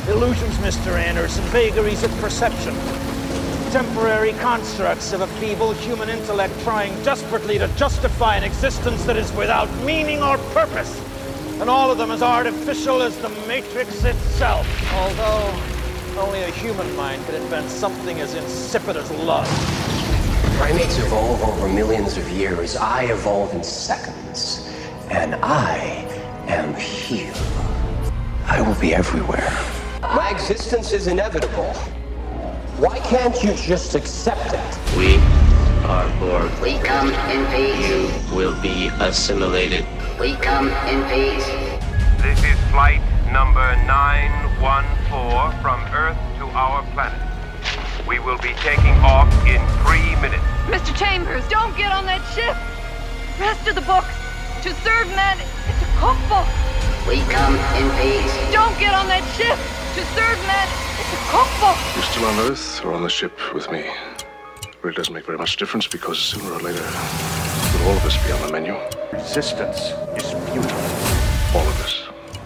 Illusions, Mr. Anderson, vagaries of perception. Temporary constructs of a feeble human intellect trying desperately to justify an existence that is without meaning or purpose. And all of them as artificial as the Matrix itself. Although only a human mind could invent something as insipid as love. Primates evolve over millions of years. I evolve in seconds. And I am here. I will be everywhere. My existence is inevitable. Why can't you just accept it? We are Borg. We come in peace. You will be assimilated. We come in peace. This is flight number 914 from Earth to our planet. We will be taking off in 3 minutes. Mr. Chambers, don't get on that ship. Rest of the book. To serve men is to cook book. We come in peace. Don't get on that ship. To serve men is to cook book. You're still on Earth or on the ship with me. It really doesn't make very much difference because sooner or later, will all of us be on the menu. Resistance is futile. All of us.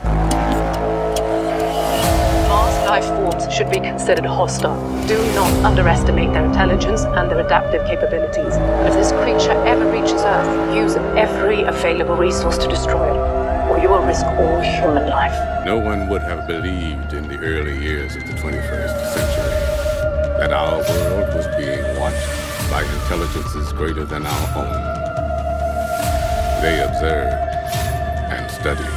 Vast life forms should be considered hostile. Do not underestimate their intelligence and their adaptive capabilities. If this creature ever reaches Earth, use every available resource to destroy it, or you will risk all human life. No one would have believed in the early years of the 21st century that our world was being watched by intelligences greater than our own. They observed and studied.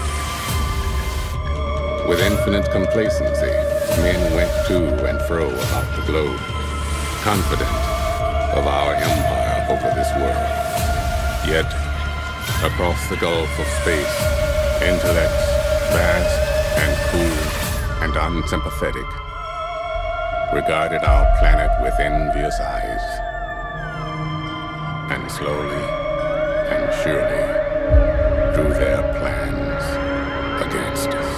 With infinite complacency, men went to and fro about the globe, confident of our empire over this world. Yet, across the gulf of space, intellects, vast and cool and unsympathetic, regarded our planet with envious eyes, and slowly and surely drew their plans against us.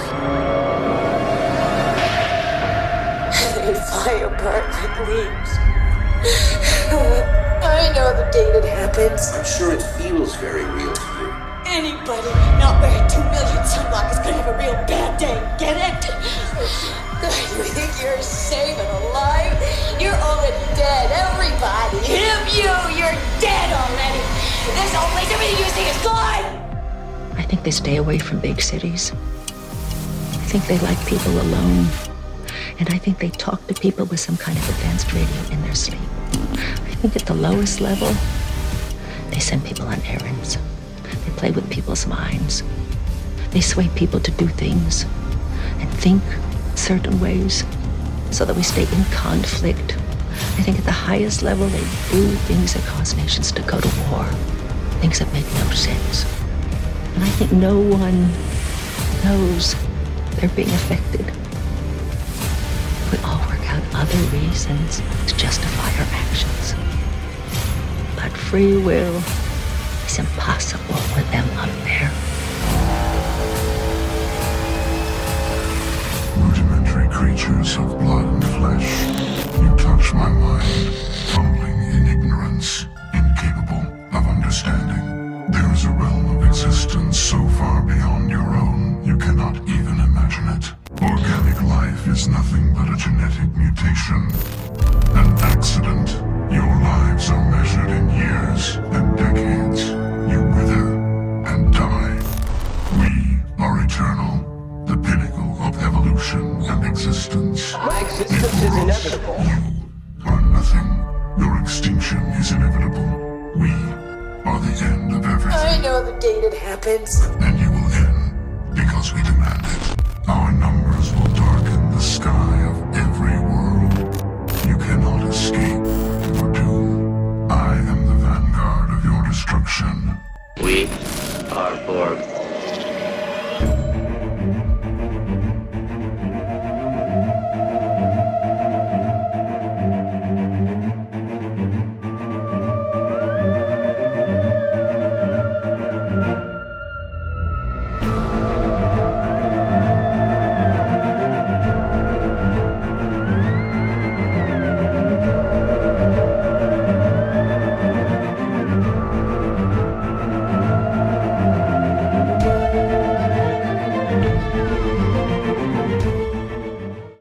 They fly apart like leaves. I know the day that happens. I'm sure it feels very real to you. Anybody not wearing 2 million sunblock is gonna have a real bad day, get it? You think you're safe and alive? You're already dead, everybody. You're dead already. This whole place, everything you see is gone. I think they stay away from big cities. I think they like people alone. And I think they talk to people with some kind of advanced radio in their sleep. I think at the lowest level, they send people on errands. They play with people's minds. They sway people to do things and think certain ways so that we stay in conflict. I think at the highest level, they do things that cause nations to go to war, things that make no sense. And I think no one knows they're being affected. We all work out other reasons to justify our actions. But free will is impossible with them up there. Rudimentary creatures of blood and flesh, you touch my mind, fumbling in ignorance, incapable of understanding. There is a realm of existence so far beyond your own, you cannot even imagine it. Organic life is nothing but a genetic mutation, an accident. Your lives are measured in years and decades. You wither and die. We are eternal, the pinnacle of evolution and existence. My existence is inevitable. You are nothing. Your extinction is inevitable. We are the end of everything. I know the day that happens. And you will end because we demand it. Our numbers will